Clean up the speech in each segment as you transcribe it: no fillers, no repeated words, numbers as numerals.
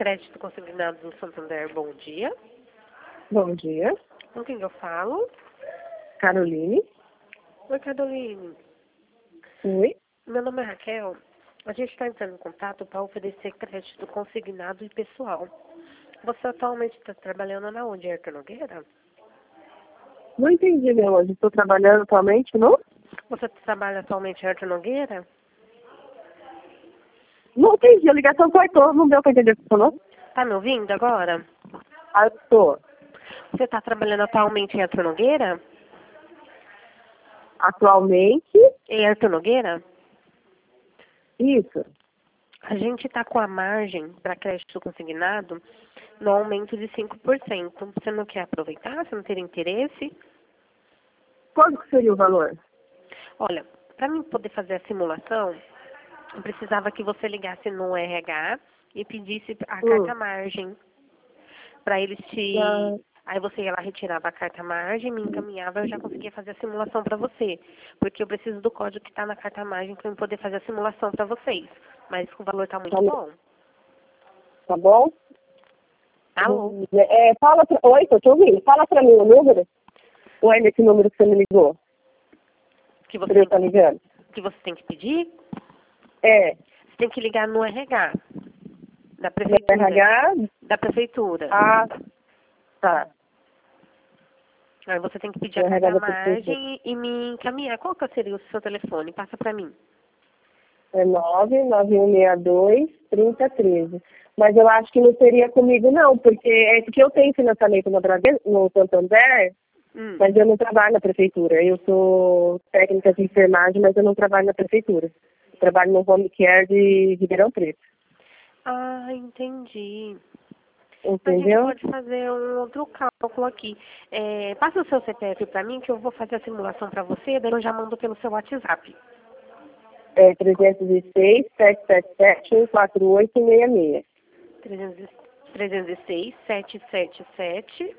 Crédito Consignado do Santander, bom dia. Bom dia, Com quem eu falo? Caroline. Oi, Caroline. Oi. Meu nome é Raquel. A gente está entrando em contato para oferecer crédito consignado e pessoal. Você atualmente está trabalhando na onde, Arthur Nogueira? Não entendi, meu anjo. Estou trabalhando atualmente, não? Você trabalha atualmente em Arthur Nogueira? Não entendi, a ligação cortou, não deu para entender o que você falou. Tá me ouvindo agora? Ah, estou. Você está trabalhando atualmente em Arthur Nogueira? Atualmente, Em Arthur Nogueira? isso. A gente está com a margem para crédito consignado no aumento de 5%. Você não quer aproveitar? Você não teria interesse? Quanto que seria o valor? Olha, para mim poder fazer a simulação, eu precisava que você ligasse no RH e pedisse a carta margem para eles te... Ah, Aí você ia lá, retirava a carta margem, me encaminhava, eu já conseguia fazer a simulação para você. Porque eu preciso do código que está na carta margem para eu poder fazer a simulação para vocês. Mas o valor está muito bom. tá bom? Alô? Fala pra... Oi, tô te ouvindo. Fala para mim o número. Ou é nesse número que você me ligou? Que Que eu tô ligando? você tem que pedir? É. Você tem que ligar no RH da No prefeitura. RH? Da prefeitura. Ah, tá. Aí você tem que pedir No a RH carta da prefeitura. margem e me encaminhar. Qual que seria o seu telefone? Passa para mim. É 99162-3013. Mas eu acho que não seria comigo, não, porque eu tenho financiamento no Santander, mas eu não trabalho na prefeitura. Eu sou técnica de enfermagem, mas eu não trabalho na prefeitura. Eu trabalho no home care de Ribeirão Preto. Ah, entendi. A gente Entendeu? pode fazer um outro cálculo aqui. Passa o seu CPF para mim que eu vou fazer a simulação para você, daí eu já mando pelo seu WhatsApp. É 306-777-14866. 306 777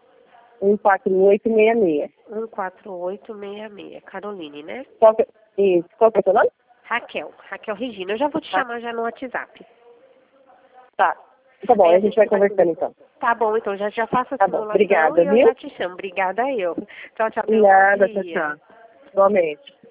14866. 14866. Caroline, né? Isso. Qual que é o seu nome? Raquel Regina. Eu já vou te chamar já no WhatsApp. Tá. Tá bom, Aí a gente vai conversando então. Tá bom, então já faço a Tá bom, simulação obrigada, e eu viu? já te chamo. Obrigada eu. Tchau, tchau. Tenha um bom Nada, tchau, dia. tchau. Igualmente.